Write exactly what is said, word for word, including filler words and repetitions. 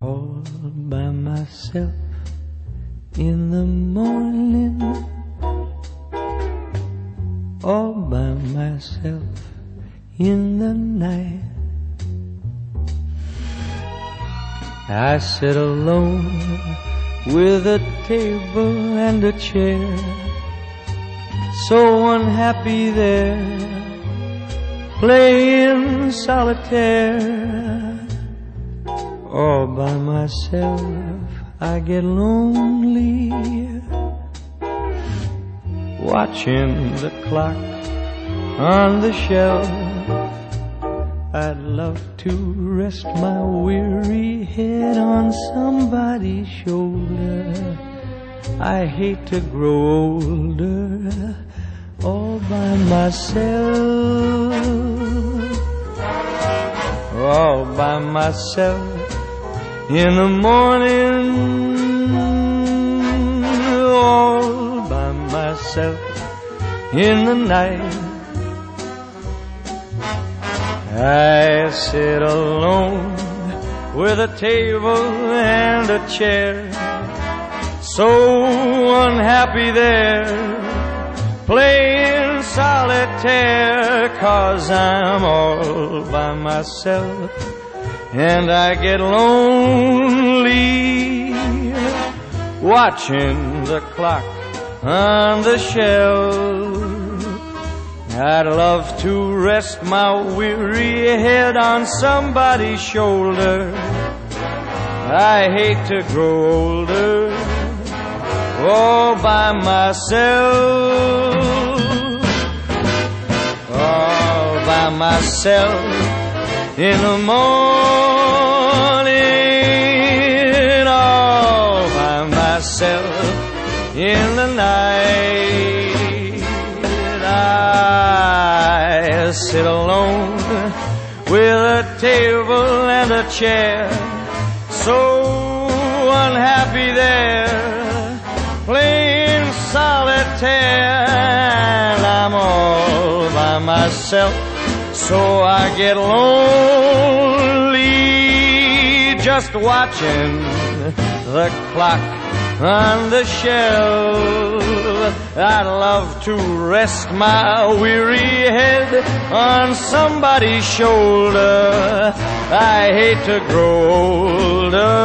All by myself in the morning, all by myself in the night. I sit alone with a table and a chair, so unhappy there, playing solitaire. All by myself I get lonely, watching the clock on the shelf. I'd love to rest my weary head on somebody's shoulder. I hate to grow older all by myself, all by myself in the morning, all by myself in the night. I sit alone with a table and a chair, so unhappy there, playing solitaire. 'Cause I'm all by myself and I get lonely, watching the clock on the shelf. I'd love to rest my weary head on somebody's shoulder. I hate to grow older all by myself, all by myself in the morning, all by myself in the night. I sit alone with a table and a chair, so unhappy there, playing solitaire. And I'm all by myself, so I get lonely, just watching the clock on the shelf. I'd love to rest my weary head on somebody's shoulder. I hate to grow older